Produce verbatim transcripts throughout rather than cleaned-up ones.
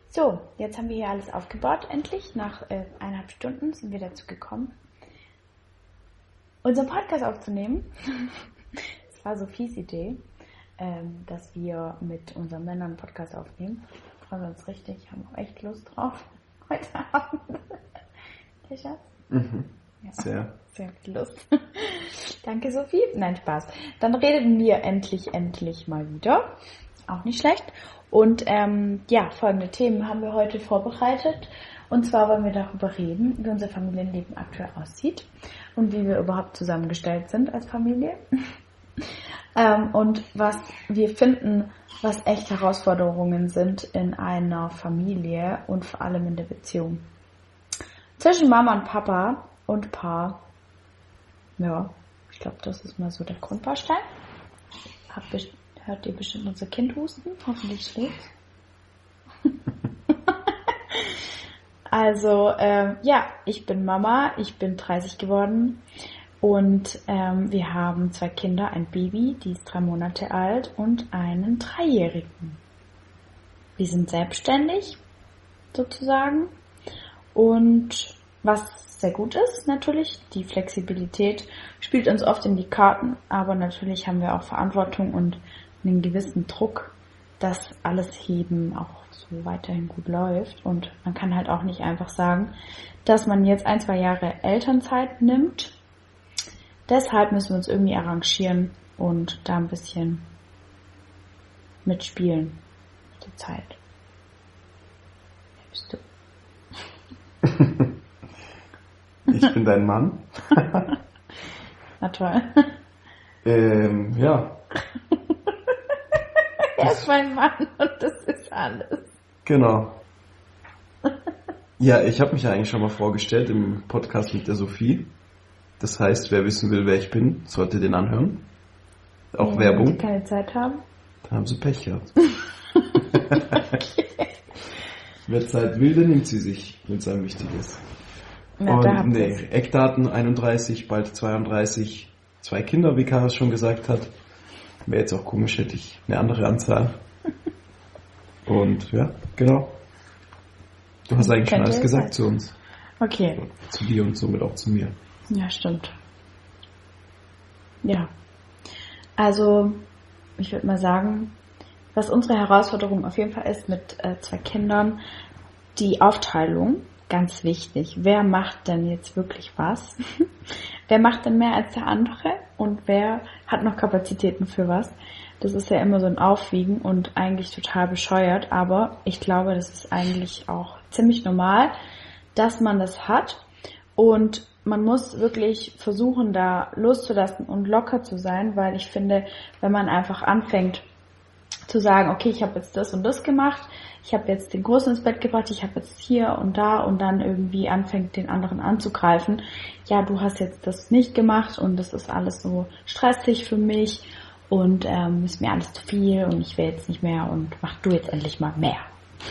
So, jetzt haben wir hier alles aufgebaut, endlich. Nach äh, eineinhalb Stunden sind wir dazu gekommen, unseren Podcast aufzunehmen. Es war Sophies Idee, ähm, dass wir mit unseren Männern einen Podcast aufnehmen. Freuen wir uns richtig, haben auch echt Lust drauf heute Abend. Der Schatz? Mhm. Ja, sehr. Sehr viel Lust. Danke, Sophie. Nein, Spaß. Dann reden wir endlich, endlich mal wieder. Auch nicht schlecht. Und ähm, ja, folgende Themen haben wir heute vorbereitet. Und zwar wollen wir darüber reden, wie unser Familienleben aktuell aussieht und wie wir überhaupt zusammengestellt sind als Familie. ähm, und was wir finden, was echt Herausforderungen sind in einer Familie und vor allem in der Beziehung. Zwischen Mama und Papa und Paar. Ja, ich glaube, das ist mal so der Grundbaustein. Habt best- hört ihr bestimmt unser Kind husten? Hoffentlich schläft. Also, ähm, ja, ich bin Mama, ich bin dreißig geworden und ähm, wir haben zwei Kinder, ein Baby, die ist drei Monate alt und einen Dreijährigen. Wir sind selbstständig, sozusagen, und was sehr gut ist, natürlich, die Flexibilität spielt uns oft in die Karten, aber natürlich haben wir auch Verantwortung und einen gewissen Druck, dass alles Heben auch so weiterhin gut läuft. Und man kann halt auch nicht einfach sagen, dass man jetzt ein, zwei Jahre Elternzeit nimmt. Deshalb müssen wir uns irgendwie arrangieren und da ein bisschen mitspielen mit der Zeit. Wer bist du? Ich bin dein Mann. Na toll. ähm, ja. Er ist mein Mann und das ist alles. Genau. Ja, ich habe mich ja eigentlich schon mal vorgestellt im Podcast mit der Sophie. Das heißt, wer wissen will, wer ich bin, sollte den anhören. Auch ja, Werbung. Wenn sie keine Zeit haben. Dann haben sie Pech gehabt. Wer Zeit will, dann nimmt sie sich, wenn es einem wichtig ist. Na, und da habt nee, ihr's. Eckdaten einunddreißig, bald zweiunddreißig, zwei Kinder, wie Karas schon gesagt hat. Wäre jetzt auch komisch, hätte ich eine andere Anzahl. Und ja, genau. Du hast eigentlich schon Könnte alles gesagt sein. zu uns. Okay. Zu dir und somit auch zu mir. Ja, stimmt. Ja. Also, ich würde mal sagen, was unsere Herausforderung auf jeden Fall ist mit äh, zwei Kindern, die Aufteilung, ganz wichtig. Wer macht denn jetzt wirklich was? Wer macht denn mehr als der andere? Und wer hat noch Kapazitäten für was? Das ist ja immer so ein Aufwiegen und eigentlich total bescheuert, aber ich glaube, das ist eigentlich auch ziemlich normal, dass man das hat und man muss wirklich versuchen, da loszulassen und locker zu sein, weil ich finde, wenn man einfach anfängt zu sagen, okay, ich habe jetzt das und das gemacht, ich habe jetzt den Großen ins Bett gebracht, ich habe jetzt hier und da und dann irgendwie anfängt, den anderen anzugreifen, ja, du hast jetzt das nicht gemacht und das ist alles so stressig für mich und ähm, ist mir alles zu viel und ich will jetzt nicht mehr und mach du jetzt endlich mal mehr.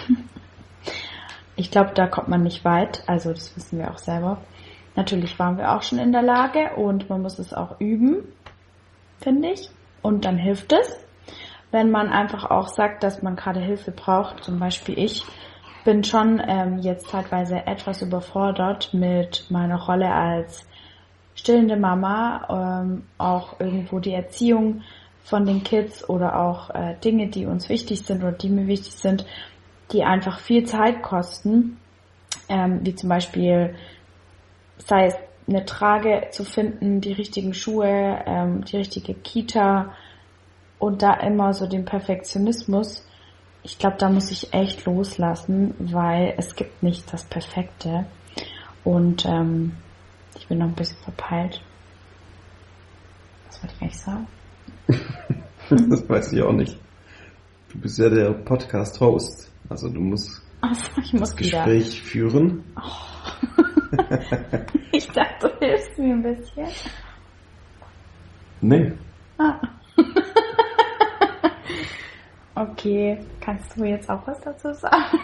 Ich glaube, da kommt man nicht weit, also das wissen wir auch selber. Natürlich waren wir auch schon in der Lage und man muss es auch üben, finde ich, und dann hilft es. Wenn man einfach auch sagt, dass man gerade Hilfe braucht, zum Beispiel ich bin schon ähm, jetzt zeitweise etwas überfordert mit meiner Rolle als stillende Mama, ähm, auch irgendwo die Erziehung von den Kids oder auch äh, Dinge, die uns wichtig sind oder die mir wichtig sind, die einfach viel Zeit kosten, ähm, wie zum Beispiel, sei es eine Trage zu finden, die richtigen Schuhe, ähm, die richtige Kita, und da immer so den Perfektionismus, ich glaube, da muss ich echt loslassen, weil es gibt nicht das Perfekte. Und ähm, ich bin noch ein bisschen verpeilt. Was wollte ich eigentlich sagen? Das weiß ich auch nicht. Du bist ja der Podcast-Host. Also du musst Achso, ich muss das wieder. Gespräch führen. Oh. Ich dachte, du hilfst mir ein bisschen. Nee. Ah. Okay, kannst du jetzt auch was dazu sagen?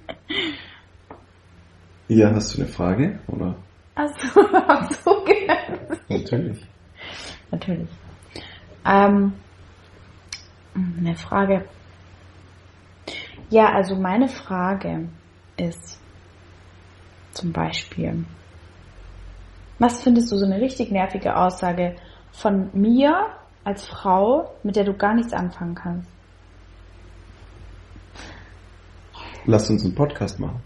Ja, hast du eine Frage? Oder? Hast du überhaupt zugehört? Natürlich. Natürlich. Ähm, eine Frage. Ja, also meine Frage ist zum Beispiel, was findest du so eine richtig nervige Aussage von mir als Frau, mit der du gar nichts anfangen kannst? Lass uns einen Podcast machen.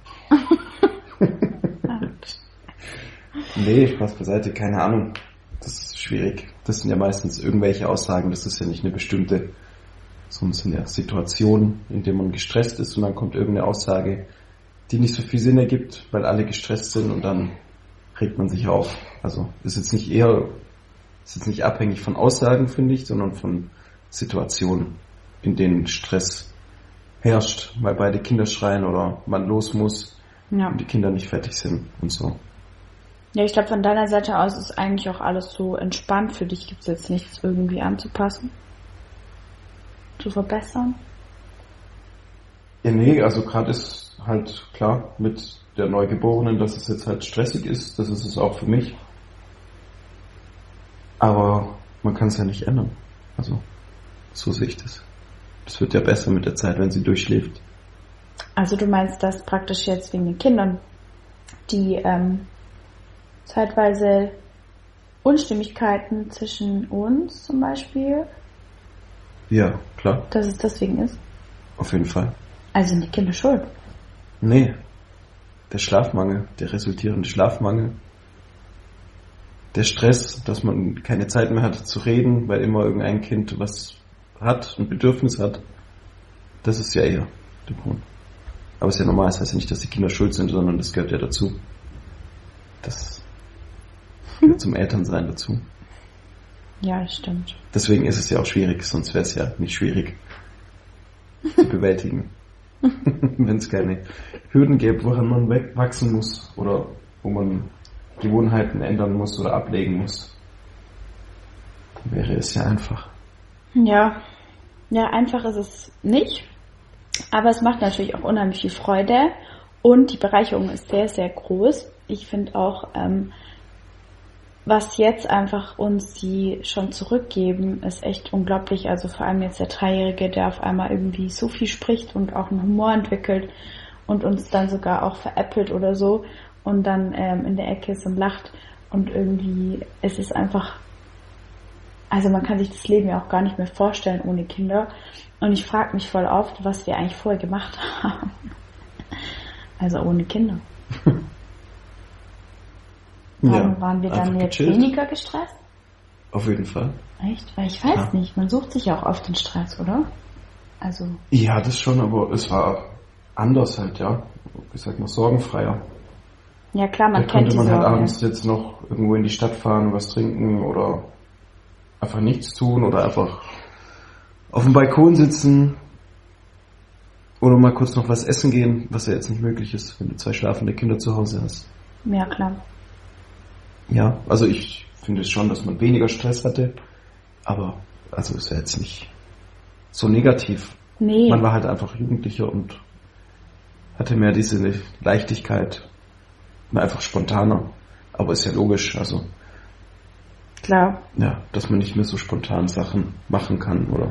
Nee, Spaß beiseite, keine Ahnung. Das ist schwierig. Das sind ja meistens irgendwelche Aussagen, das ist ja nicht eine bestimmte, sondern es sind ja Situationen, in denen man gestresst ist und dann kommt irgendeine Aussage, die nicht so viel Sinn ergibt, weil alle gestresst sind und dann regt man sich auf. Also ist jetzt nicht eher, ist jetzt nicht abhängig von Aussagen, finde ich, sondern von Situationen, in denen Stress herrscht, weil beide Kinder schreien oder man los muss Ja. und die Kinder nicht fertig sind und so. Ja, ich glaube, von deiner Seite aus ist eigentlich auch alles so entspannt. Für dich gibt es jetzt nichts irgendwie anzupassen, zu verbessern. Ja, nee, also gerade ist halt klar mit der Neugeborenen, dass es jetzt halt stressig ist, das ist es auch für mich. Aber man kann es ja nicht ändern. Also, so sehe ich das. Das wird ja besser mit der Zeit, wenn sie durchschläft. Also du meinst, dass praktisch jetzt wegen den Kindern die ähm, zeitweise Unstimmigkeiten zwischen uns zum Beispiel, Ja, klar, dass es deswegen ist? auf jeden Fall. Also sind die Kinder schuld? Nee, der Schlafmangel, der resultierende Schlafmangel, der Stress, dass man keine Zeit mehr hat zu reden, weil immer irgendein Kind was hat, ein Bedürfnis hat, das ist ja eher der Grund. Aber es ist ja normal, das heißt ja nicht, dass die Kinder schuld sind, sondern das gehört ja dazu. Das gehört zum Elternsein dazu. Ja, das stimmt. Deswegen ist es ja auch schwierig, sonst wäre es ja nicht schwierig zu bewältigen. Wenn es keine Hürden gäbe, woran man wachsen muss oder wo man Gewohnheiten ändern muss oder ablegen muss, dann wäre es ja einfach. Ja, ja, einfach ist es nicht. Aber es macht natürlich auch unheimlich viel Freude und die Bereicherung ist sehr, sehr groß. Ich finde auch, ähm, was jetzt einfach uns die schon zurückgeben, ist echt unglaublich. Also vor allem jetzt der Dreijährige, der auf einmal irgendwie so viel spricht und auch einen Humor entwickelt und uns dann sogar auch veräppelt oder so und dann ähm, in der Ecke ist und lacht und irgendwie, es ist einfach, also man kann sich das Leben ja auch gar nicht mehr vorstellen ohne Kinder. Und ich frage mich voll oft, was wir eigentlich vorher gemacht haben. Also ohne Kinder. Warum Ja, waren wir dann einfach jetzt gechillt. weniger gestresst? Auf jeden Fall. Echt? Weil ich weiß Ja. nicht, man sucht sich ja auch oft den Stress, oder? Also, Ja, das schon, aber es war anders halt, ja. Wie sagt man, sorgenfreier. ja klar, man Da kennt konnte die man halt Sorge. abends jetzt noch irgendwo in die Stadt fahren, was trinken oder einfach nichts tun oder einfach auf dem Balkon sitzen oder mal kurz noch was essen gehen, was ja jetzt nicht möglich ist, wenn du zwei schlafende Kinder zu Hause hast. Ja, klar. Ja, also ich finde es schon, dass man weniger Stress hatte, aber also ist ja jetzt nicht so negativ. Nee, Man war halt einfach jugendlicher und hatte mehr diese Leichtigkeit, war einfach spontaner. Aber ist ja logisch, also klar. ja, dass man nicht mehr so spontan Sachen machen kann, oder?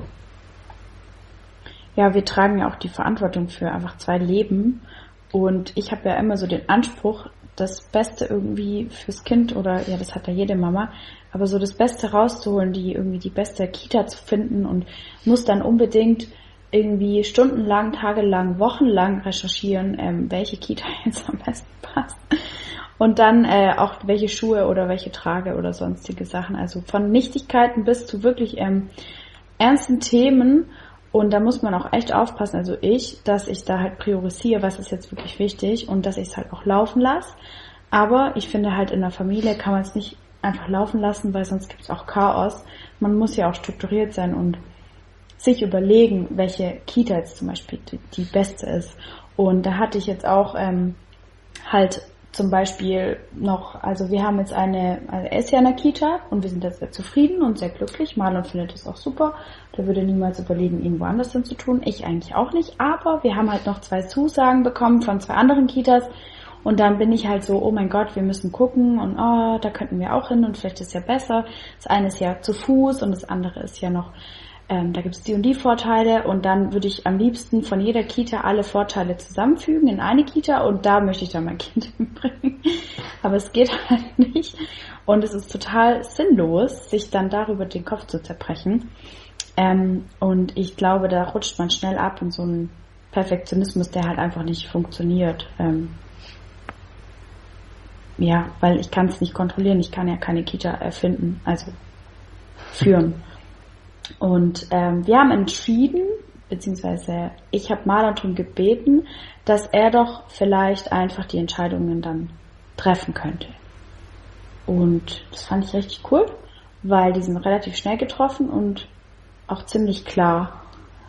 Ja, wir tragen ja auch die Verantwortung für einfach zwei Leben. Und ich habe ja immer so den Anspruch, das Beste irgendwie fürs Kind oder, ja, das hat ja jede Mama, aber so das Beste rauszuholen, die irgendwie die beste Kita zu finden und muss dann unbedingt irgendwie stundenlang, tagelang, wochenlang recherchieren, ähm, welche Kita jetzt am besten passt. Und dann äh, auch welche Schuhe oder welche trage oder sonstige Sachen. Also von Nichtigkeiten bis zu wirklich ähm, ernsten Themen. Und da muss man auch echt aufpassen, also ich, dass ich da halt priorisiere, was ist jetzt wirklich wichtig und dass ich es halt auch laufen lasse. Aber ich finde halt in der Familie kann man es nicht einfach laufen lassen, weil sonst gibt es auch Chaos. Man muss ja auch strukturiert sein und sich überlegen, welche Kita jetzt zum Beispiel die, die beste ist. Und da hatte ich jetzt auch ähm, halt zum Beispiel noch, also wir haben jetzt eine, also er ist ja in der Kita und wir sind da sehr zufrieden und sehr glücklich. Marlon findet das auch super. Der würde niemals überlegen, irgendwo anders hin zu tun. Ich eigentlich auch nicht. Aber wir haben halt noch zwei Zusagen bekommen von zwei anderen Kitas. Und dann bin ich halt so, oh mein Gott, wir müssen gucken und oh, da könnten wir auch hin und vielleicht ist es ja besser. Das eine ist ja zu Fuß und das andere ist ja noch ähm, da gibt es die und die Vorteile und dann würde ich am liebsten von jeder Kita alle Vorteile zusammenfügen in eine Kita und da möchte ich dann mein Kind hinbringen. Aber es geht halt nicht und es ist total sinnlos, sich dann darüber den Kopf zu zerbrechen. Ähm, und ich glaube, da rutscht man schnell ab in so einen Perfektionismus, der halt einfach nicht funktioniert. Ähm, ja, weil ich kann es nicht kontrollieren, ich kann ja keine Kita erfinden, also führen. Und ähm, wir haben entschieden, beziehungsweise ich habe Marlon darum gebeten, dass er doch vielleicht einfach die Entscheidungen dann treffen könnte. Und das fand ich richtig cool, weil die sind relativ schnell getroffen und auch ziemlich klar.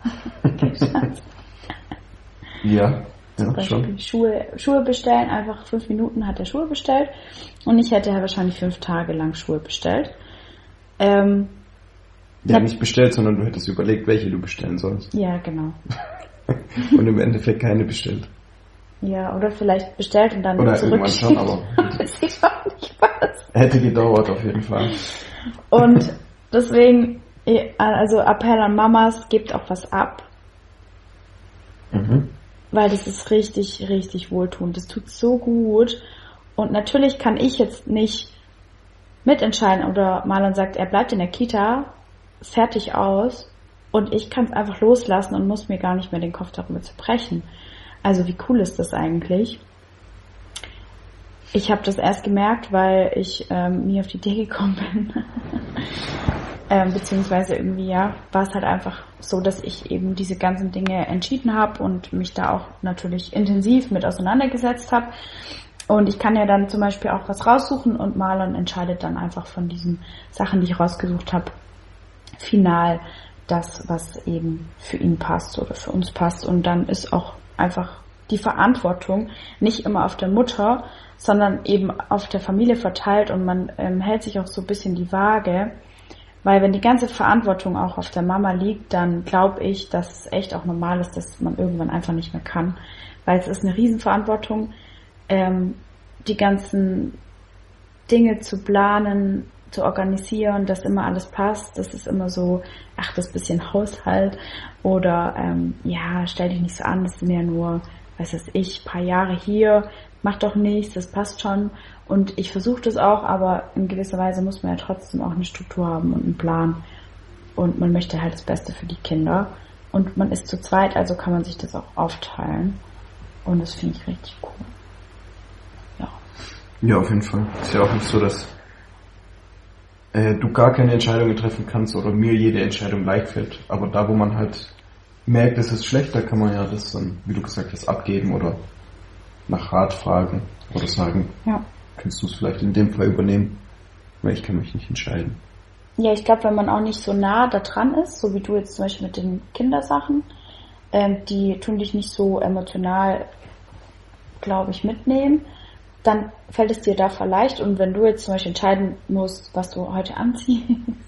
Ja, Zum ja, Beispiel schon. Schuhe, Schuhe bestellen, einfach fünf Minuten hat er Schuhe bestellt und ich hätte ja wahrscheinlich fünf Tage lang Schuhe bestellt. Ähm, Ja, Ja. nicht bestellt, sondern du hättest überlegt, welche du bestellen sollst. ja, genau. Und im Endeffekt keine bestellt. Ja, oder vielleicht bestellt und dann Oder irgendwann schon, zurückschickt. aber Das sieht auch nicht was. hätte gedauert auf jeden Fall. Und deswegen, also Appell an Mamas, gebt auch was ab, Mhm. weil das ist richtig, richtig wohltuend. Das tut so gut. Und natürlich kann ich jetzt nicht mitentscheiden oder Marlon sagt, er bleibt in der Kita, fertig aus und ich kann es einfach loslassen und muss mir gar nicht mehr den Kopf darüber zerbrechen. Also wie cool ist das eigentlich? Ich habe das erst gemerkt, weil ich ähm, nie auf die Idee gekommen bin. ähm, beziehungsweise irgendwie, ja, war es halt einfach so, dass ich eben diese ganzen Dinge entschieden habe und mich da auch natürlich intensiv mit auseinandergesetzt habe. Und ich kann ja dann zum Beispiel auch was raussuchen und Marlon entscheidet dann einfach von diesen Sachen, die ich rausgesucht habe, final das, was eben für ihn passt oder für uns passt. Und dann ist auch einfach die Verantwortung nicht immer auf der Mutter, sondern eben auf der Familie verteilt und man ähm, hält sich auch so ein bisschen die Waage. Weil wenn die ganze Verantwortung auch auf der Mama liegt, dann glaube ich, dass es echt auch normal ist, dass man irgendwann einfach nicht mehr kann. Weil es ist eine Riesenverantwortung, ähm, die ganzen Dinge zu planen, zu organisieren, dass immer alles passt. Das ist immer so, ach, das bisschen Haushalt oder ähm, ja, stell dich nicht so an, das sind ja nur, weiß es ich, paar Jahre hier, mach doch nichts, das passt schon. Und ich versuche das auch, aber in gewisser Weise muss man ja trotzdem auch eine Struktur haben und einen Plan. Und man möchte halt das Beste für die Kinder. Und man ist zu zweit, also kann man sich das auch aufteilen. Und das finde ich richtig cool. Ja. Ja, auf jeden Fall. Ist ja auch nicht so, dass äh, du gar keine Entscheidungen treffen kannst oder mir jede Entscheidung leicht fällt. Aber da, wo man halt merkt, es ist schlecht, da kann man ja das dann, wie du gesagt hast, abgeben oder nach Rat fragen oder sagen, Ja. kannst du es vielleicht in dem Fall übernehmen, weil ich kann mich nicht entscheiden. Ja, ich glaube, wenn man auch nicht so nah da dran ist, so wie du jetzt zum Beispiel mit den Kindersachen, ähm, die tun dich nicht so emotional, glaube ich, mitnehmen, dann fällt es dir da leicht. Und wenn du jetzt zum Beispiel entscheiden musst, was du heute anziehst,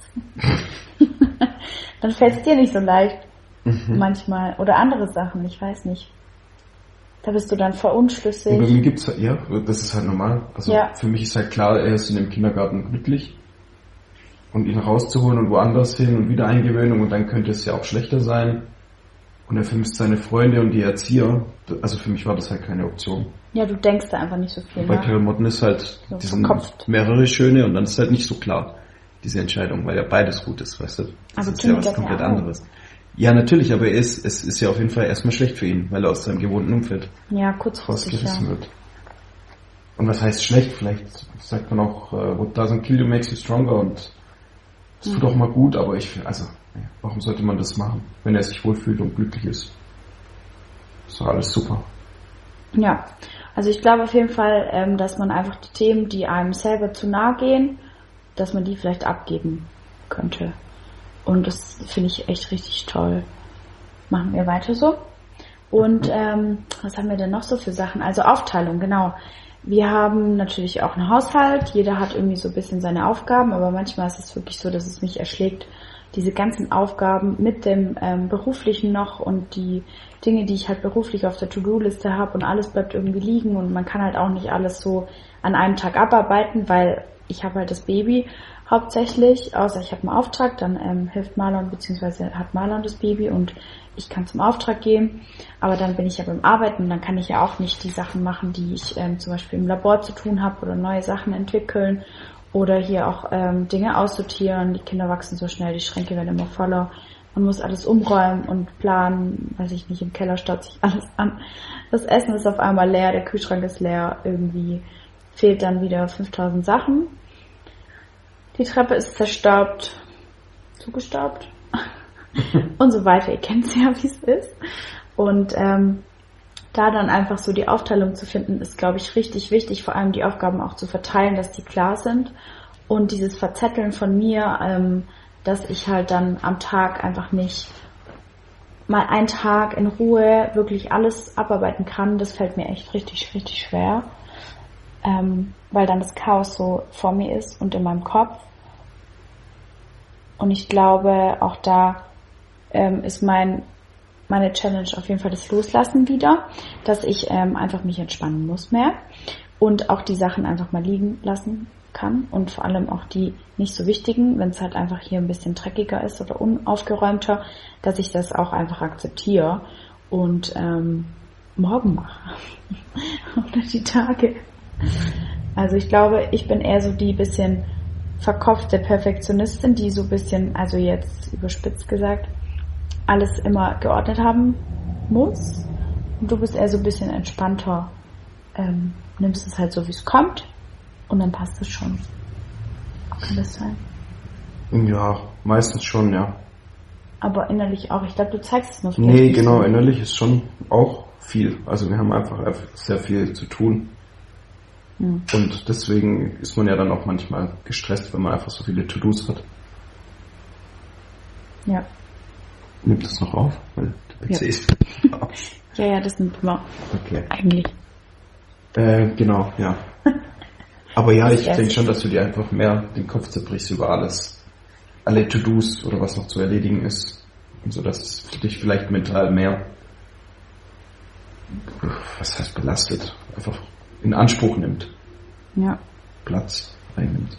dann fällt es dir nicht so leicht Mhm. manchmal. Oder andere Sachen, ich weiß nicht. Da bist du dann verunschlüssig. Und bei mir gibt's halt, ja, das ist halt normal. Also Ja. für mich ist halt klar, er ist in dem Kindergarten glücklich. Und ihn rauszuholen und woanders hin und wieder Eingewöhnung und dann könnte es ja auch schlechter sein. Und er vermisst seine Freunde und die Erzieher. Also für mich war das halt keine Option. Ja, du denkst da einfach nicht so viel Bei nach. Klamotten ist halt, So die sind verkopft. mehrere schöne und dann ist halt nicht so klar, diese Entscheidung, weil ja beides gut ist, weißt du. Das Aber ist ja Timmy was sagt komplett ja auch. anderes. Ja, natürlich, aber er ist, es ist ja auf jeden Fall erstmal schlecht für ihn, weil er aus seinem gewohnten Umfeld Ja, kurzfristig, rausgerissen ja. wird. Und was heißt schlecht? Vielleicht sagt man auch, uh, what doesn't kill you makes you stronger und es tut auch mal gut, aber ich, also, ja, warum sollte man das machen, wenn er sich wohlfühlt und glücklich ist? Ist doch alles super. Ja, also ich glaube auf jeden Fall, ähm, dass man einfach die Themen, die einem selber zu nahe gehen, dass man die vielleicht abgeben könnte. Und das finde ich echt richtig toll. Machen wir weiter so. Und ähm, was haben wir denn noch so für Sachen? Also Aufteilung, genau. Wir haben natürlich auch einen Haushalt. Jeder hat irgendwie so ein bisschen seine Aufgaben, aber manchmal ist es wirklich so, dass es mich erschlägt, diese ganzen Aufgaben mit dem ähm, Beruflichen noch und die Dinge, die ich halt beruflich auf der To-Do-Liste habe und alles bleibt irgendwie liegen und man kann halt auch nicht alles so an einem Tag abarbeiten, weil ich habe halt das Baby, hauptsächlich, außer ich habe einen Auftrag, dann ähm, hilft Marlon, beziehungsweise hat Marlon das Baby und ich kann zum Auftrag gehen, aber dann bin ich ja beim Arbeiten und dann kann ich ja auch nicht die Sachen machen, die ich ähm, zum Beispiel im Labor zu tun habe oder neue Sachen entwickeln oder hier auch ähm, Dinge aussortieren. Die Kinder wachsen so schnell, die Schränke werden immer voller. Man muss alles umräumen und planen, weiß ich nicht, im Keller staut sich alles an. Das Essen ist auf einmal leer, der Kühlschrank ist leer, irgendwie fehlt dann wieder fünftausend Sachen. Die Treppe ist zerstaubt, zugestaubt und so weiter. Ihr kennt es ja, wie es ist. Und ähm, da dann einfach so die Aufteilung zu finden, ist, glaube ich, richtig wichtig, vor allem die Aufgaben auch zu verteilen, dass die klar sind. Und dieses Verzetteln von mir, ähm, dass ich halt dann am Tag einfach nicht mal einen Tag in Ruhe wirklich alles abarbeiten kann, das fällt mir echt richtig, richtig schwer. Ähm, weil dann das Chaos so vor mir ist und in meinem Kopf. Und ich glaube, auch da ähm, ist mein meine Challenge auf jeden Fall das Loslassen wieder, dass ich ähm, einfach mich entspannen muss mehr und auch die Sachen einfach mal liegen lassen kann und vor allem auch die nicht so wichtigen, wenn es halt einfach hier ein bisschen dreckiger ist oder unaufgeräumter, dass ich das auch einfach akzeptiere und ähm, morgen mache oder die Tage. Also ich glaube, ich bin eher so die bisschen verkopfte Perfektionistin, die so ein bisschen, also jetzt überspitzt gesagt, alles immer geordnet haben muss. Und du bist eher so ein bisschen entspannter, ähm, nimmst es halt so, wie es kommt und dann passt es schon. Kann das sein? Ja, meistens schon, ja. Aber innerlich auch. Ich glaube, du zeigst es nur. Nee, genau, so. Innerlich ist schon auch viel. Also wir haben einfach sehr viel zu tun. Hm. Und deswegen ist man ja dann auch manchmal gestresst, wenn man einfach so viele To-Dos hat. Ja. Nimmt das noch auf? Weil der P C ja. ist Ja, ja, das nimmt immer. Okay. Eigentlich. Äh, genau, ja. Aber ja, ich denke schon, dass du dir einfach mehr den Kopf zerbrichst über alles. Alle To-Dos oder was noch zu erledigen ist. Und so, dass es für dich vielleicht mental mehr, was heißt belastet, einfach in Anspruch nimmt. Ja. Platz einnimmt.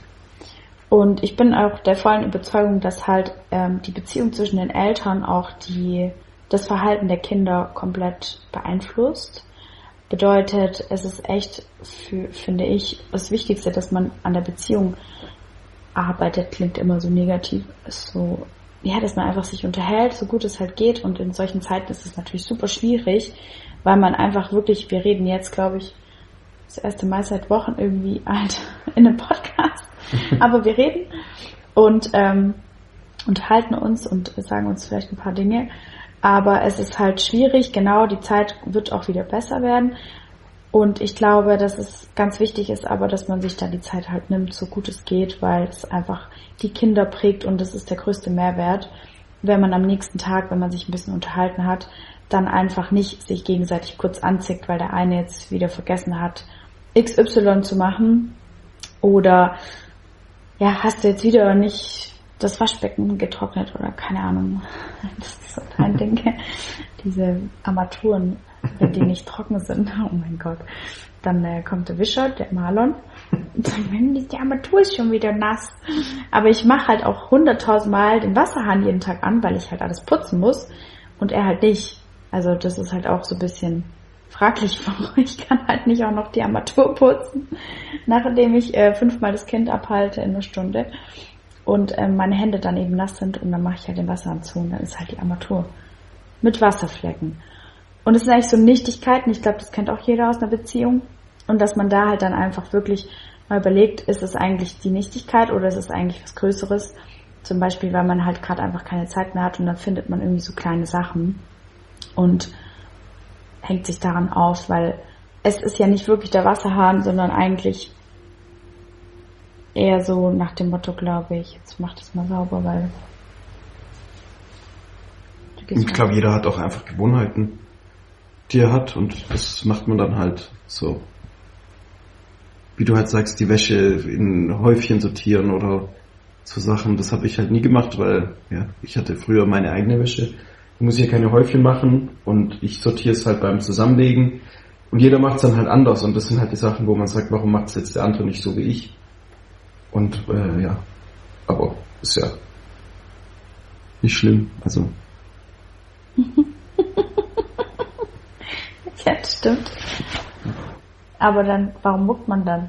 Und ich bin auch der vollen Überzeugung, dass halt ähm, die Beziehung zwischen den Eltern auch die das Verhalten der Kinder komplett beeinflusst. Bedeutet, es ist echt, für, finde ich, das Wichtigste, dass man an der Beziehung arbeitet, klingt immer so negativ, ist so, ja, dass man einfach sich unterhält, so gut es halt geht. Und in solchen Zeiten ist es natürlich super schwierig, weil man einfach wirklich, wir reden jetzt, glaube ich, das erste Mal seit Wochen irgendwie halt in einem Podcast, aber wir reden und ähm, unterhalten uns und sagen uns vielleicht ein paar Dinge. Aber es ist halt schwierig, genau, die Zeit wird auch wieder besser werden. Und ich glaube, dass es ganz wichtig ist, aber dass man sich da die Zeit halt nimmt, so gut es geht, weil es einfach die Kinder prägt und das ist der größte Mehrwert, wenn man am nächsten Tag, wenn man sich ein bisschen unterhalten hat, dann einfach nicht sich gegenseitig kurz anzickt, weil der eine jetzt wieder vergessen hat, X Y zu machen oder ja, hast du jetzt wieder nicht das Waschbecken getrocknet oder keine Ahnung. Das ist so ein Ding. Diese Armaturen, wenn die nicht trocken sind, oh mein Gott. Dann äh, kommt der Wischer, der Marlon, und sagt, die Armatur ist schon wieder nass. Aber ich mache halt auch hunderttausend Mal den Wasserhahn jeden Tag an, weil ich halt alles putzen muss und er halt nicht. Also das ist halt auch so ein bisschen fraglich, warum ich kann halt nicht auch noch die Armatur putzen, nachdem ich äh, fünfmal das Kind abhalte in einer Stunde. Und ähm, meine Hände dann eben nass sind und dann mache ich halt den Wasserhahn zu und dann ist halt die Armatur mit Wasserflecken. Und es sind eigentlich so Nichtigkeiten, ich glaube, das kennt auch jeder aus einer Beziehung. Und dass man da halt dann einfach wirklich mal überlegt, ist es eigentlich die Nichtigkeit oder ist es eigentlich was Größeres? Zum Beispiel, weil man halt gerade einfach keine Zeit mehr hat und dann findet man irgendwie so kleine Sachen und hängt sich daran auf, weil es ist ja nicht wirklich der Wasserhahn, sondern eigentlich eher so nach dem Motto, glaube ich, jetzt mach das mal sauber, weil ich glaube, jeder hat auch einfach Gewohnheiten, die er hat und das macht man dann halt so. Wie du halt sagst, die Wäsche in Häufchen sortieren oder so Sachen, das habe ich halt nie gemacht, weil ja, ich hatte früher meine eigene Wäsche. Ich muss hier keine Häufchen machen und ich sortiere es halt beim Zusammenlegen und jeder macht es dann halt anders und das sind halt die Sachen, wo man sagt, warum macht es jetzt der andere nicht so wie ich? Und äh, ja, Aber ist ja nicht schlimm, also. Ja, das stimmt. Aber dann, warum muckt man dann?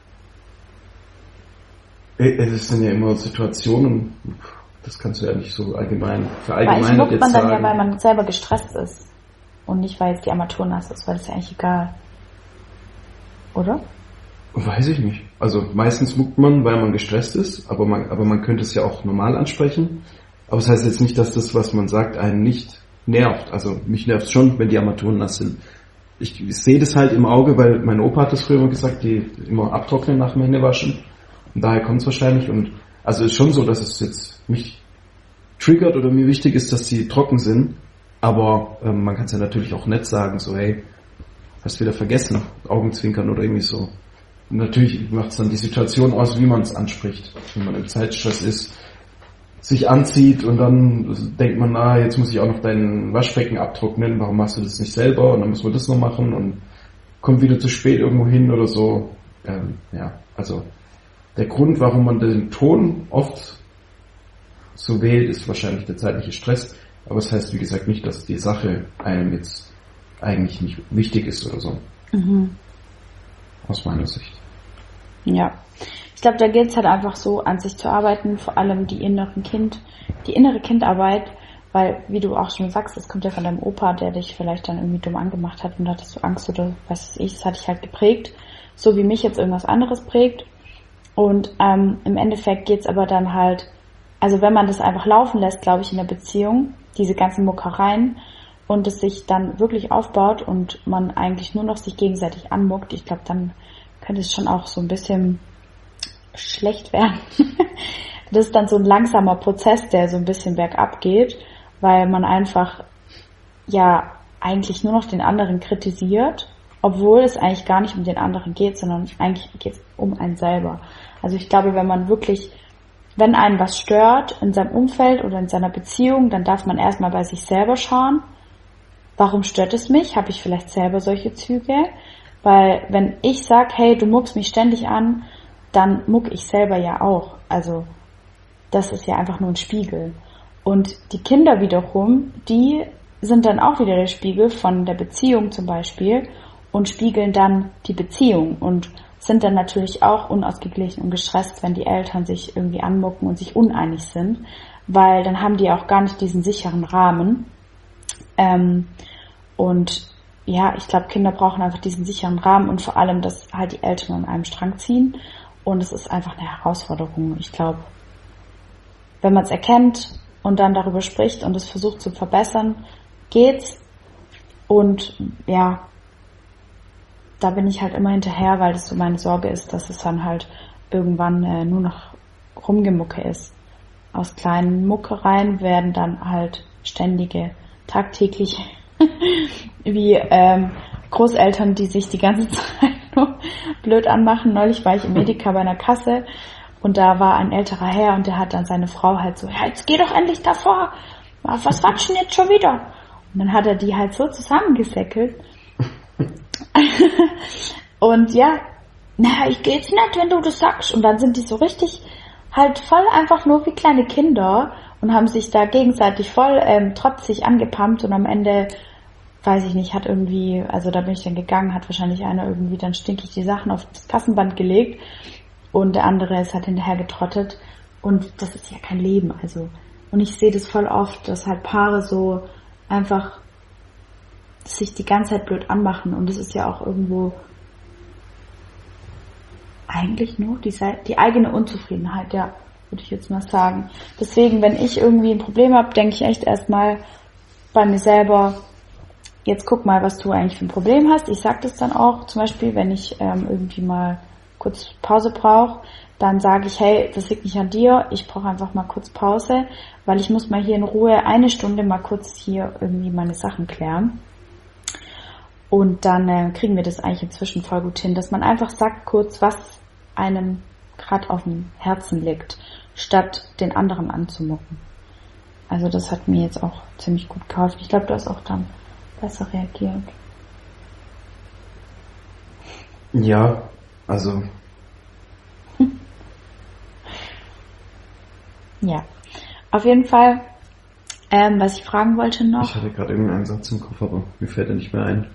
Es sind ja immer Situationen, das kannst du ja nicht so allgemein verallgemeinern. Weil muckt man dann sagen. Ja, weil man selber gestresst ist. Und nicht, weil jetzt die Armatur nass ist, weil das ist ja eigentlich egal. Oder? Weiß ich nicht. Also meistens muckt man, weil man gestresst ist, aber man, aber man könnte es ja auch normal ansprechen. Aber das heißt jetzt nicht, dass das, was man sagt, einen nicht nervt. Also mich nervt es schon, wenn die Armaturen nass sind. Ich, ich sehe das halt im Auge, weil mein Opa hat das früher immer gesagt, die immer abtrocknen nach dem Händewaschen. Und daher kommt es wahrscheinlich. Und also es ist schon so, dass es jetzt mich triggert oder mir wichtig ist, dass sie trocken sind. Aber ähm, man kann es ja natürlich auch nett sagen, so hey, hast wieder vergessen, Augenzwinkern oder irgendwie so. Und natürlich macht es dann die Situation aus, wie man es anspricht. Wenn man im Zeitstress ist, sich anzieht und dann denkt man, ah, jetzt muss ich auch noch dein Waschbecken abtrocknen, warum machst du das nicht selber? Und dann muss man das noch machen und kommt wieder zu spät irgendwo hin oder so. Ähm, ja, also der Grund, warum man den Ton oft so wählt, ist wahrscheinlich der zeitliche Stress. Aber es das heißt, wie gesagt, nicht, dass die Sache einem jetzt eigentlich nicht wichtig ist oder so. Mhm. Aus meiner Sicht. Ja. Ich glaube, da gilt es halt einfach so, an sich zu arbeiten, vor allem die inneren Kind, die innere Kindarbeit, weil, wie du auch schon sagst, das kommt ja von deinem Opa, der dich vielleicht dann irgendwie dumm angemacht hat und da hattest du Angst oder was weiß ich, das hat dich halt geprägt, so wie mich jetzt irgendwas anderes prägt. Und ähm, im Endeffekt geht's aber dann halt, also wenn man das einfach laufen lässt, glaube ich, in der Beziehung, diese ganzen Muckereien und es sich dann wirklich aufbaut und man eigentlich nur noch sich gegenseitig anmuckt, ich glaube, dann könnte es schon auch so ein bisschen schlecht werden. Das ist dann so ein langsamer Prozess, der so ein bisschen bergab geht, weil man einfach ja eigentlich nur noch den anderen kritisiert, obwohl es eigentlich gar nicht um den anderen geht, sondern eigentlich geht es um einen selber. Also ich glaube, wenn man wirklich, wenn einen was stört in seinem Umfeld oder in seiner Beziehung, dann darf man erstmal bei sich selber schauen, warum stört es mich? Habe ich vielleicht selber solche Züge? Weil wenn ich sage, hey, du muckst mich ständig an, dann muck ich selber ja auch. Also das ist ja einfach nur ein Spiegel. Und die Kinder wiederum, die sind dann auch wieder der Spiegel von der Beziehung zum Beispiel und spiegeln dann die Beziehung und sind dann natürlich auch unausgeglichen und gestresst, wenn die Eltern sich irgendwie anmucken und sich uneinig sind, weil dann haben die auch gar nicht diesen sicheren Rahmen. Ähm, und ja, ich glaube, Kinder brauchen einfach diesen sicheren Rahmen und vor allem, dass halt die Eltern an einem Strang ziehen. Und es ist einfach eine Herausforderung. Ich glaube, wenn man es erkennt und dann darüber spricht und es versucht zu verbessern, geht's. Und ja, da bin ich halt immer hinterher, weil das so meine Sorge ist, dass es dann halt irgendwann äh, nur noch Rumgemucke ist. Aus kleinen Muckereien werden dann halt ständige, tagtägliche, wie ähm, Großeltern, die sich die ganze Zeit nur blöd anmachen. Neulich war ich im Edeka bei einer Kasse und da war ein älterer Herr und der hat dann seine Frau halt so, ja, jetzt geh doch endlich davor, was watschen jetzt schon wieder? Und dann hat er die halt so zusammengesäckelt. Und ja, na, ich geh jetzt nicht, wenn du das sagst. Und dann sind die so richtig halt voll einfach nur wie kleine Kinder und haben sich da gegenseitig voll ähm, trotzig angepumpt und am Ende, weiß ich nicht, hat irgendwie, also da bin ich dann gegangen, hat wahrscheinlich einer irgendwie dann stinkig die Sachen auf das Kassenband gelegt und der andere ist halt hinterher getrottet und das ist ja kein Leben, also. Und ich sehe das voll oft, dass halt Paare so einfach sich die ganze Zeit blöd anmachen und das ist ja auch irgendwo eigentlich nur die, die eigene Unzufriedenheit, ja, würde ich jetzt mal sagen. Deswegen, wenn ich irgendwie ein Problem habe, denke ich echt erstmal bei mir selber, jetzt guck mal, was du eigentlich für ein Problem hast. Ich sage das dann auch, zum Beispiel, wenn ich ähm, irgendwie mal kurz Pause brauche, dann sage ich, hey, das liegt nicht an dir, ich brauche einfach mal kurz Pause, weil ich muss mal hier in Ruhe eine Stunde mal kurz hier irgendwie meine Sachen klären. Und dann äh, kriegen wir das eigentlich inzwischen voll gut hin, dass man einfach sagt kurz, was einem gerade auf dem Herzen liegt, statt den anderen anzumucken. Also das hat mir jetzt auch ziemlich gut geholfen. Ich glaube, du hast auch dann besser reagiert. Ja, also Ja, auf jeden Fall, ähm, was ich fragen wollte noch. Ich hatte gerade irgendeinen Satz im Kopf, aber mir fällt er nicht mehr ein.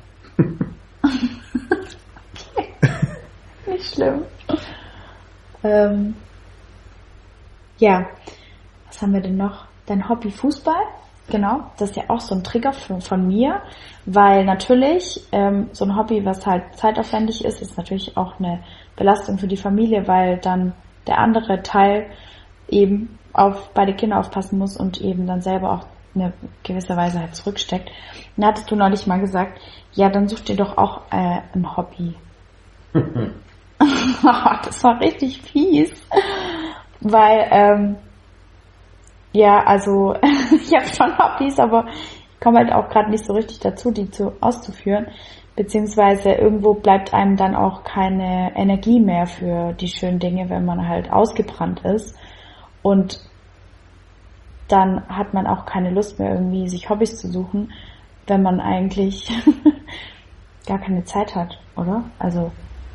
Nicht schlimm. Ähm, ja, was haben wir denn noch? Dein Hobby Fußball? Genau, das ist ja auch so ein Trigger von, von mir, weil natürlich ähm, so ein Hobby, was halt zeitaufwendig ist, ist natürlich auch eine Belastung für die Familie, weil dann der andere Teil eben auf beide Kinder aufpassen muss und eben dann selber auch eine gewisse Weise halt zurücksteckt. Und da hattest du neulich mal gesagt, ja, dann such dir doch auch äh, ein Hobby. Das war richtig fies, weil ähm, ja, also ich habe schon Hobbys, aber ich komme halt auch gerade nicht so richtig dazu, die zu auszuführen, beziehungsweise irgendwo bleibt einem dann auch keine Energie mehr für die schönen Dinge, wenn man halt ausgebrannt ist, und dann hat man auch keine Lust mehr irgendwie sich Hobbys zu suchen, wenn man eigentlich gar keine Zeit hat, oder? Also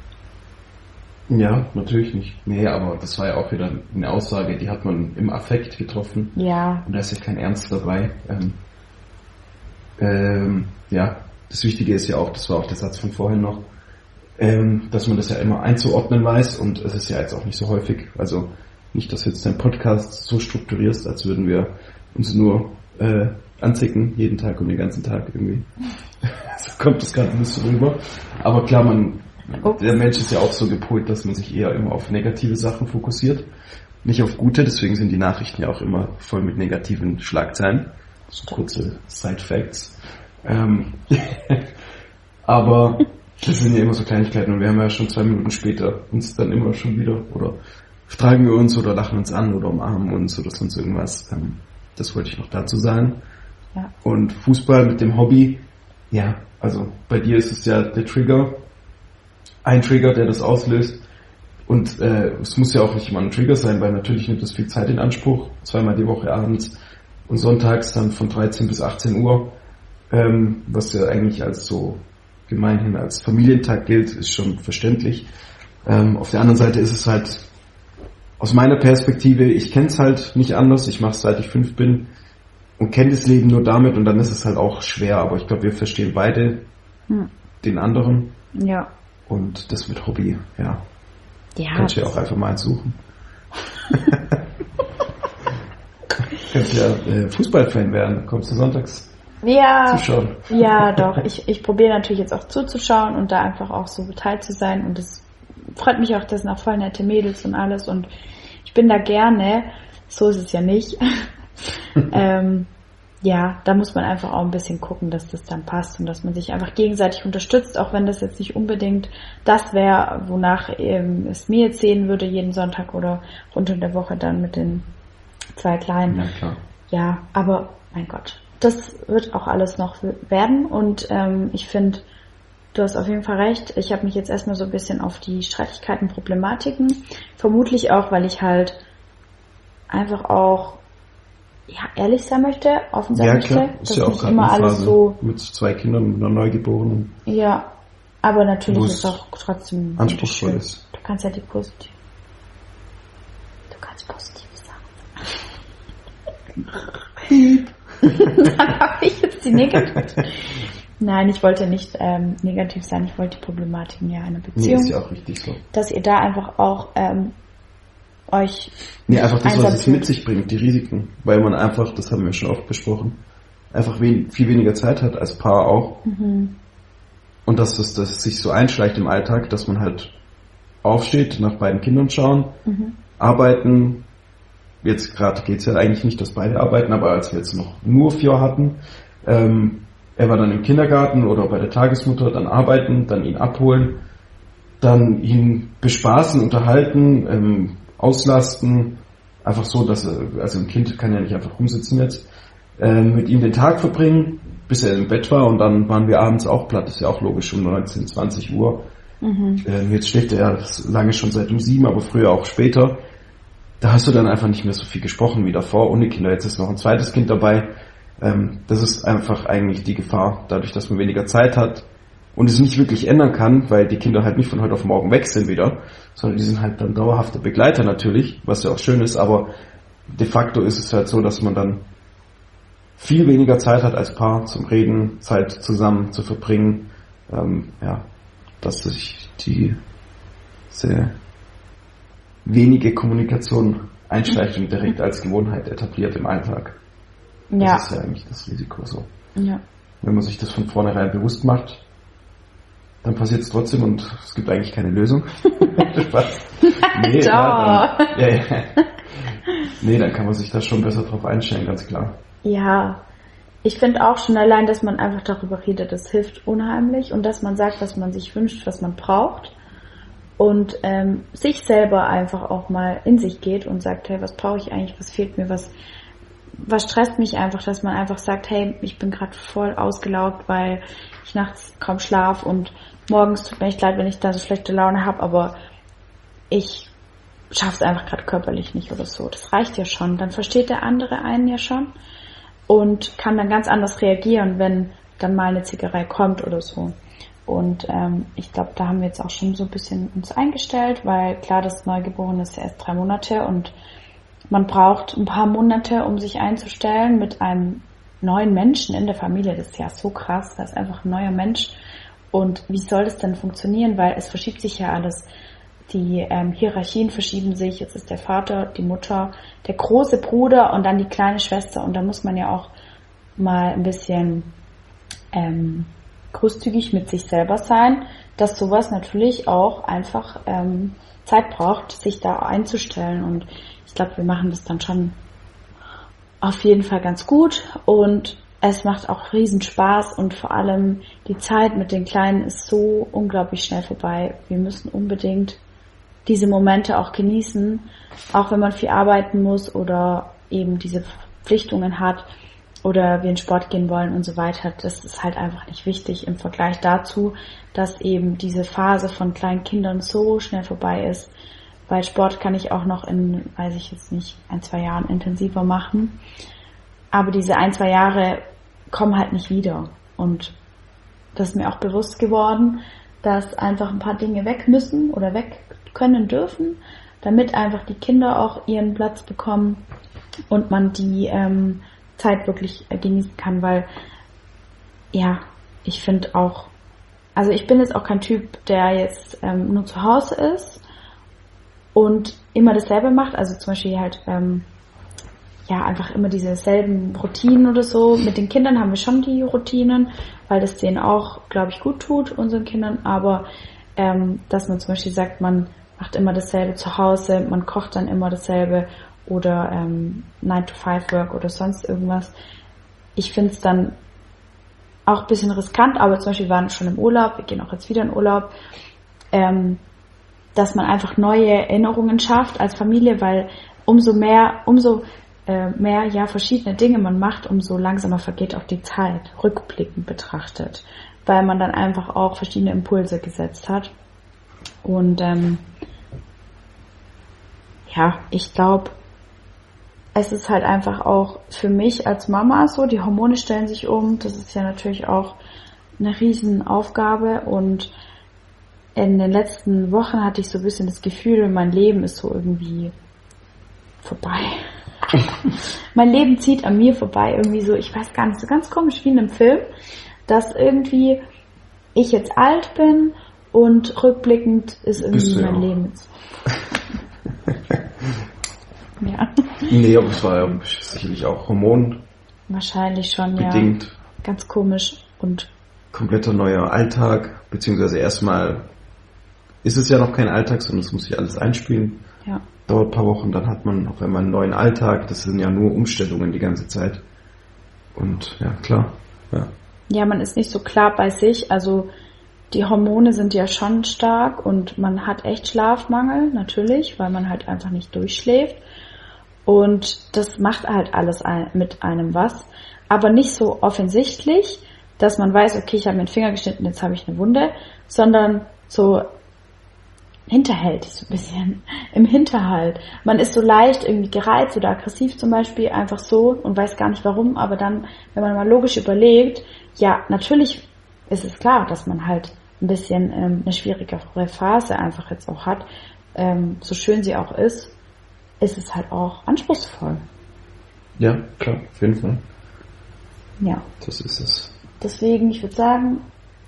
ja, natürlich nicht. Nee, aber das war ja auch wieder eine Aussage, die hat man im Affekt getroffen. Ja. Und da ist ja kein Ernst dabei. Ähm, ähm, ja, das Wichtige ist ja auch, das war auch der Satz von vorhin noch, ähm, dass man das ja immer einzuordnen weiß, und es ist ja jetzt auch nicht so häufig. Also nicht, dass du jetzt deinen Podcast so strukturierst, als würden wir uns nur äh, anzicken, jeden Tag und den ganzen Tag irgendwie. So kommt das gerade ein bisschen rüber. Aber klar, man Ups. Der Mensch ist ja auch so gepolt, dass man sich eher immer auf negative Sachen fokussiert, nicht auf gute. Deswegen sind die Nachrichten ja auch immer voll mit negativen Schlagzeilen. So kurze Side-Facts. Ähm, aber das sind ja immer so Kleinigkeiten, und wir haben ja schon zwei Minuten später uns dann immer schon wieder, oder fragen wir uns oder lachen uns an oder umarmen uns oder sonst irgendwas. Ähm, das wollte ich noch dazu sagen. Ja. Und Fußball mit dem Hobby, ja, also bei dir ist es ja der Trigger, ein Trigger, der das auslöst. Und äh, es muss ja auch nicht immer ein Trigger sein, weil natürlich nimmt das viel Zeit in Anspruch. Zweimal die Woche abends und sonntags dann von dreizehn bis achtzehn Uhr. Ähm, was ja eigentlich als so gemeinhin als Familientag gilt, ist schon verständlich. Ähm, auf der anderen Seite ist es halt aus meiner Perspektive, ich kenne es halt nicht anders. Ich mache es, seit ich fünf bin, und kenne das Leben nur damit, und dann ist es halt auch schwer. Aber ich glaube, wir verstehen beide hm. den anderen. Ja. Und das mit Hobby, ja. Ja. Kannst du ja auch einfach mal eins suchen. Kannst ja äh, Fußballfan werden. Kommst du sonntags ja, zuschauen? Ja, doch. Ich, ich probiere natürlich jetzt auch zuzuschauen und da einfach auch so beteiligt zu sein. Und es freut mich auch, das sind auch voll nette Mädels und alles. Und ich bin da gerne. So ist es ja nicht. ähm, ja, da muss man einfach auch ein bisschen gucken, dass das dann passt und dass man sich einfach gegenseitig unterstützt, auch wenn das jetzt nicht unbedingt das wäre, wonach ähm, es mir jetzt sehen würde, jeden Sonntag oder rund in der Woche dann mit den zwei Kleinen. Ja, klar. Ja, aber mein Gott, das wird auch alles noch werden, und ähm, ich finde, du hast auf jeden Fall recht. Ich habe mich jetzt erstmal so ein bisschen auf die Streitigkeiten, Problematiken, vermutlich auch, weil ich halt einfach auch ja, ehrlich sein möchte, offen sein ja, möchte, klar. dass ist ja auch nicht immer alles Phase so mit zwei Kindern und einer Neugeborenen. Ja, aber natürlich Wo ist es es auch trotzdem anspruchsvoll schön. ist. Du kannst ja die positiv. Du kannst positive Sachen. Dann habe ich jetzt die negativ. Nein, ich wollte nicht ähm, negativ sein. Ich wollte die Problematiken ja einer Beziehung. Nee, ist ja auch richtig so. Dass ihr da einfach auch ähm, euch Nee, einfach das, was es fühlt. mit sich bringt, die Risiken. Weil man einfach, das haben wir schon oft besprochen, einfach wen, viel weniger Zeit hat, als Paar auch. Mhm. Und dass das, das sich so einschleicht im Alltag, dass man halt aufsteht, nach beiden Kindern schauen, Mhm. arbeiten. Jetzt gerade geht's ja eigentlich nicht, dass beide arbeiten, aber als wir jetzt noch nur vier hatten, ähm, er war dann im Kindergarten oder bei der Tagesmutter, dann arbeiten, dann ihn abholen, dann ihn bespaßen, unterhalten, ähm, auslasten, einfach so, dass er, also ein Kind kann ja nicht einfach rumsitzen jetzt, ähm, mit ihm den Tag verbringen, bis er im Bett war, und dann waren wir abends auch platt, ist ja auch logisch, um neunzehn, zwanzig Uhr. Mhm. Ähm, jetzt schläft er ja lange schon seit um sieben, aber früher auch später. Da hast du dann einfach nicht mehr so viel gesprochen wie davor, ohne Kinder. Jetzt ist noch ein zweites Kind dabei. Ähm, das ist einfach eigentlich die Gefahr, dadurch, dass man weniger Zeit hat und es nicht wirklich ändern kann, weil die Kinder halt nicht von heute auf morgen weg sind wieder, sondern die sind halt dann dauerhafte Begleiter natürlich, was ja auch schön ist, aber de facto ist es halt so, dass man dann viel weniger Zeit hat als Paar zum Reden, Zeit zusammen zu verbringen, ähm, ja, dass sich die sehr wenige Kommunikation einschleicht und direkt als Gewohnheit etabliert im Alltag. Ja. Das ist ja eigentlich das Risiko so. Ja. Wenn man sich das von vornherein bewusst macht, dann passiert es trotzdem und es gibt eigentlich keine Lösung. Spaß. Nee, ja, dann, ja, ja. Nee, dann kann man sich da schon besser drauf einstellen, ganz klar. Ja, ich finde auch schon allein, dass man einfach darüber redet, das hilft unheimlich und dass man sagt, was man sich wünscht, was man braucht und ähm, sich selber einfach auch mal in sich geht und sagt, hey, was brauche ich eigentlich, was fehlt mir, was was stresst mich einfach, dass man einfach sagt, hey, ich bin gerade voll ausgelaugt, weil ich nachts kaum schlaf und morgens tut mir echt leid, wenn ich da so schlechte Laune habe, aber ich schaffe es einfach gerade körperlich nicht oder so. Das reicht ja schon. Dann versteht der andere einen ja schon und kann dann ganz anders reagieren, wenn dann mal eine Zickerei kommt oder so. Und ähm, ich glaube, da haben wir jetzt auch schon so ein bisschen uns eingestellt, weil klar, das Neugeborene ist ja erst drei Monate und man braucht ein paar Monate, um sich einzustellen mit einem neuen Menschen in der Familie. Das ist ja so krass, das ist einfach ein neuer Mensch. Und wie soll das denn funktionieren? Weil es verschiebt sich ja alles. Die ähm, Hierarchien verschieben sich. Jetzt ist der Vater, die Mutter, der große Bruder und dann die kleine Schwester. Und da muss man ja auch mal ein bisschen ähm, großzügig mit sich selber sein, dass sowas natürlich auch einfach ähm, Zeit braucht, sich da einzustellen. Und ich glaube, wir machen das dann schon auf jeden Fall ganz gut und es macht auch riesen Spaß und vor allem die Zeit mit den Kleinen ist so unglaublich schnell vorbei. Wir müssen unbedingt diese Momente auch genießen, auch wenn man viel arbeiten muss oder eben diese Verpflichtungen hat oder wir in Sport gehen wollen und so weiter. Das ist halt einfach nicht wichtig im Vergleich dazu, dass eben diese Phase von kleinen Kindern so schnell vorbei ist. Weil Sport kann ich auch noch in, weiß ich jetzt nicht, ein, zwei Jahren intensiver machen. Aber diese ein, zwei Jahre kommen halt nicht wieder. Und das ist mir auch bewusst geworden, dass einfach ein paar Dinge weg müssen oder weg können dürfen, damit einfach die Kinder auch ihren Platz bekommen und man die ähm, Zeit wirklich äh, genießen kann. Weil, ja, ich finde auch, also ich bin jetzt auch kein Typ, der jetzt ähm, nur zu Hause ist und immer dasselbe macht, also zum Beispiel halt, ähm, ja, einfach immer dieselben Routinen oder so. Mit den Kindern haben wir schon die Routinen, weil das denen auch, glaube ich, gut tut, unseren Kindern, aber ähm, dass man zum Beispiel sagt, man macht immer dasselbe zu Hause, man kocht dann immer dasselbe oder ähm, nine to five Work oder sonst irgendwas. Ich finde es dann auch ein bisschen riskant, aber zum Beispiel wir waren schon im Urlaub, wir gehen auch jetzt wieder in Urlaub, ähm, dass man einfach neue Erinnerungen schafft als Familie, weil umso mehr, umso äh, mehr ja verschiedene Dinge man macht, umso langsamer vergeht auch die Zeit, rückblickend betrachtet, weil man dann einfach auch verschiedene Impulse gesetzt hat. Und ähm, ja, ich glaube, es ist halt einfach auch für mich als Mama so, die Hormone stellen sich um, das ist ja natürlich auch eine riesen Aufgabe und in den letzten Wochen hatte ich so ein bisschen das Gefühl, mein Leben ist so irgendwie vorbei. Mein Leben zieht an mir vorbei, irgendwie so, ich weiß gar nicht, so ganz komisch wie in einem Film, dass irgendwie ich jetzt alt bin und rückblickend ist irgendwie mein Leben jetzt. Ja. Nee, aber es war ja sicherlich auch Hormon. Wahrscheinlich schon, bedingt. Ja. Ganz komisch und kompletter neuer Alltag, beziehungsweise erstmal ist es ja noch kein Alltag, sondern es muss sich alles einspielen. Ja. Dauert ein paar Wochen, dann hat man auf einmal einen neuen Alltag. Das sind ja nur Umstellungen die ganze Zeit. Und ja, klar. Ja, ja, man ist nicht so klar bei sich. Also die Hormone sind ja schon stark und man hat echt Schlafmangel, natürlich, weil man halt einfach nicht durchschläft. Und das macht halt alles mit einem was. Aber nicht so offensichtlich, dass man weiß, okay, ich habe mir den Finger geschnitten, jetzt habe ich eine Wunde, sondern so hinterhältig, so ein bisschen im Hinterhalt. Man ist so leicht irgendwie gereizt oder aggressiv zum Beispiel, einfach so und weiß gar nicht warum, aber dann, wenn man mal logisch überlegt, ja, natürlich ist es klar, dass man halt ein bisschen ähm, eine schwierigere Phase einfach jetzt auch hat, ähm, so schön sie auch ist. ist es halt auch anspruchsvoll. Ja, klar, auf jeden Fall. Ja. Das ist es. Deswegen, ich würde sagen,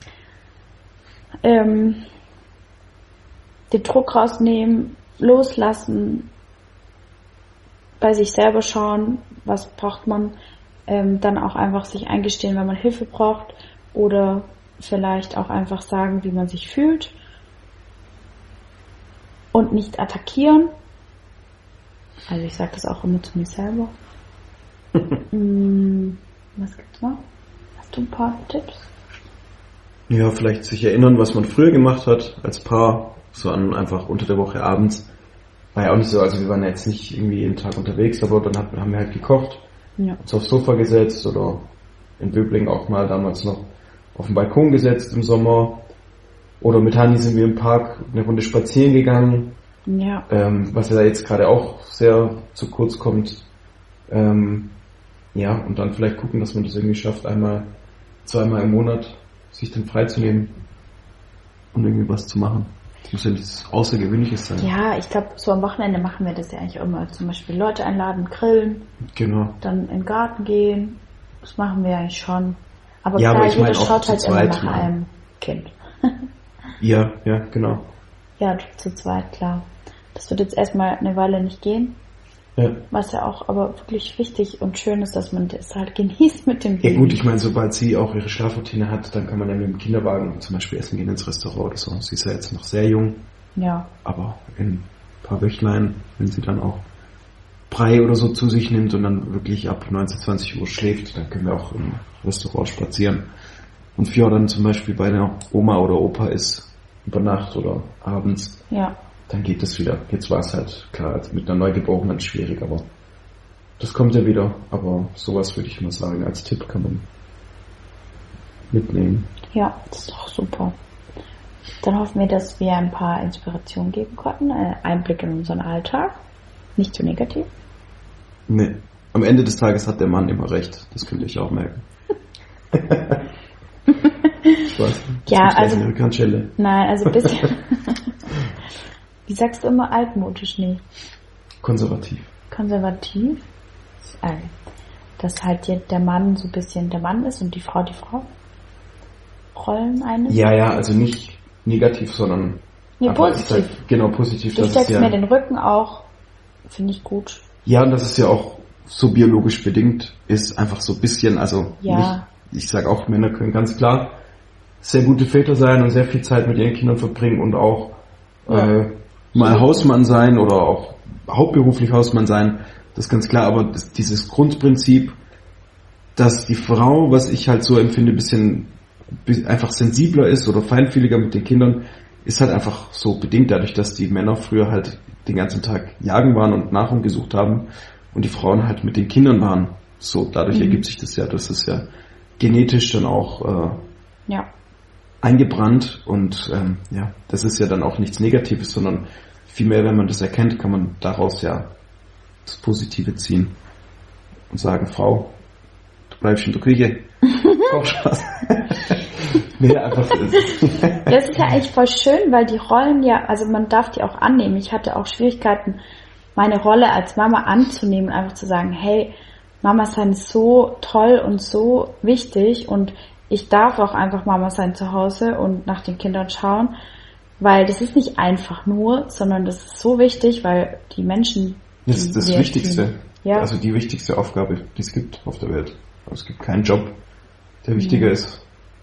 ähm, den Druck rausnehmen, loslassen, bei sich selber schauen, was braucht man, ähm, dann auch einfach sich eingestehen, wenn man Hilfe braucht oder vielleicht auch einfach sagen, wie man sich fühlt und nicht attackieren. Also ich sage das auch immer zu mir selber. hm, was gibt's noch? Hast du ein paar Tipps? Ja, vielleicht sich erinnern, was man früher gemacht hat als Paar, so an einfach unter der Woche abends. War ja auch nicht so, also wir waren jetzt nicht irgendwie jeden Tag unterwegs, aber dann hat, haben wir halt gekocht, Ja. uns aufs Sofa gesetzt oder in Böblingen auch mal damals noch auf den Balkon gesetzt im Sommer. Oder mit Hanni sind wir im Park eine Runde spazieren gegangen, Ja. ähm, was ja jetzt gerade auch sehr zu kurz kommt. Ähm, ja, und dann vielleicht gucken, dass man das irgendwie schafft, einmal, zweimal im Monat sich dann freizunehmen und irgendwie was zu machen. Das muss ja nichts Außergewöhnliches sein. Ja, ich glaube, so am Wochenende machen wir das ja eigentlich immer. Zum Beispiel Leute einladen, grillen, Genau. dann in den Garten gehen. Das machen wir eigentlich schon. Aber Ja, klar, aber ich jeder meine auch schaut zu halt immer zweit nach mal. einem Kind. Ja, ja, genau. Ja, zu zweit, klar. Das wird jetzt erstmal eine Weile nicht gehen. Ja. Was ja auch aber wirklich wichtig und schön ist, dass man das halt genießt mit dem Ja Baby. gut, ich meine, sobald sie auch ihre Schlafroutine hat, dann kann man ja mit dem Kinderwagen zum Beispiel essen gehen ins Restaurant oder so. Sie ist ja jetzt noch sehr jung, Ja, aber in ein paar Wöchlein, wenn sie dann auch Brei oder so zu sich nimmt und dann wirklich ab neunzehn, zwanzig Uhr schläft, dann können wir auch im Restaurant spazieren. Und Fjord dann zum Beispiel bei der Oma oder Opa ist, über Nacht oder abends, ja. dann geht es wieder. Jetzt war es halt, klar, also mit einer Neugeborenen schwierig, aber das kommt ja wieder. Aber sowas würde ich mal sagen, als Tipp kann man mitnehmen. Ja, das ist doch super. Dann hoffen wir, dass wir ein paar Inspirationen geben konnten, einen Einblick in unseren Alltag. Nicht zu negativ. Nee. Am Ende des Tages hat der Mann immer recht. Das könnte ich auch merken. Spaß. Ja, also- Amerikanische. Nein, also ein bisschen. Wie sagst du immer altmodisch? Nee. Konservativ. Konservativ. Äh, dass halt jetzt der Mann so ein bisschen der Mann ist und die Frau die Frau. Rollen eine. Ja, ja, also nicht negativ, sondern Nee, aber positiv. ist halt, genau, positiv. Du Das ist steckst ja, mir den Rücken auch. Finde ich gut. ja, und das ist ja auch so biologisch bedingt, ist einfach so ein bisschen, also Ja. nicht, ich sage auch, Männer können ganz klar sehr gute Väter sein und sehr viel Zeit mit ihren Kindern verbringen und auch Ja. äh, mal Hausmann sein oder auch hauptberuflich Hausmann sein, das ist ganz klar, aber das, dieses Grundprinzip, dass die Frau, was ich halt so empfinde, ein bisschen bi- einfach sensibler ist oder feinfühliger mit den Kindern, ist halt einfach so bedingt dadurch, dass die Männer früher halt den ganzen Tag jagen waren und Nahrung gesucht haben und die Frauen halt mit den Kindern waren. So, dadurch Mhm. ergibt sich das ja, das ist ja genetisch dann auch äh, Ja. eingebrannt und ähm, ja, das ist ja dann auch nichts Negatives, sondern vielmehr, wenn man das erkennt, kann man daraus ja das Positive ziehen und sagen, Frau, du bleibst in der Küche. Auch Spaß. Nee, einfach Das ist ja eigentlich voll schön, weil die Rollen ja, also man darf die auch annehmen. Ich hatte auch Schwierigkeiten, meine Rolle als Mama anzunehmen, einfach zu sagen, hey, Mama sein ist so toll und so wichtig und ich darf auch einfach Mama sein zu Hause und nach den Kindern schauen, weil das ist nicht einfach nur, sondern das ist so wichtig, weil die Menschen... Das ist das wir Wichtigste. erziehen. Ja. Also die wichtigste Aufgabe, die es gibt auf der Welt. Also es gibt keinen Job, der wichtiger Mhm. ist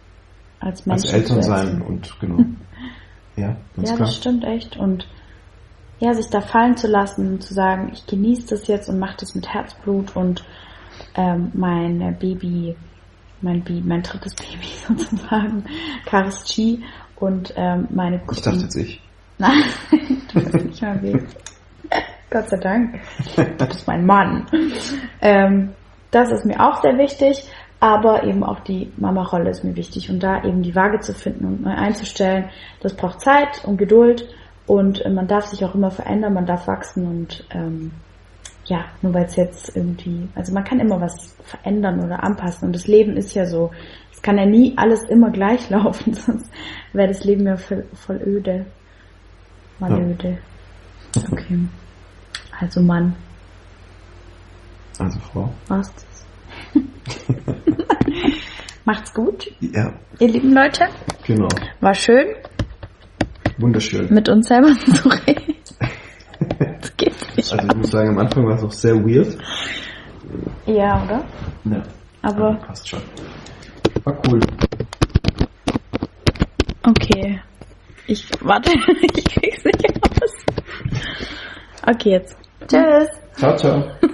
als Menschen als Eltern zu sein erziehen. und genau. Ja, ganz Ja, klar. das stimmt echt. Und ja, sich da fallen zu lassen und zu sagen, ich genieße das jetzt und mache das mit Herzblut und ähm, mein Baby, mein Baby, mein drittes Baby sozusagen, Karis G und ähm, meine Ich dachte jetzt ich. Nein, du bist nicht mein Baby. Gott sei Dank. Das ist mein Mann. Ähm, das ist mir auch sehr wichtig, aber eben auch die Mama-Rolle ist mir wichtig und da eben die Waage zu finden und neu einzustellen, das braucht Zeit und Geduld und äh, man darf sich auch immer verändern, man darf wachsen und ähm, ja, nur weil es jetzt irgendwie, also man kann immer was verändern oder anpassen und das Leben ist ja so, es kann ja nie alles immer gleich laufen, sonst wäre das Leben ja voll, voll öde. Mal Ja. öde. Okay. Also Mann. Also Frau. War's das? Macht's gut, Ja, ihr lieben Leute. genau. War schön, Wunderschön. mit uns selber zu reden. Das geht nicht. Also ich muss sagen, am Anfang war es auch sehr weird. Ja, oder? Ja. Aber passt schon. War cool. okay. Ich warte, ich krieg's nicht raus. Okay, jetzt. Tschüss. Ciao, ciao.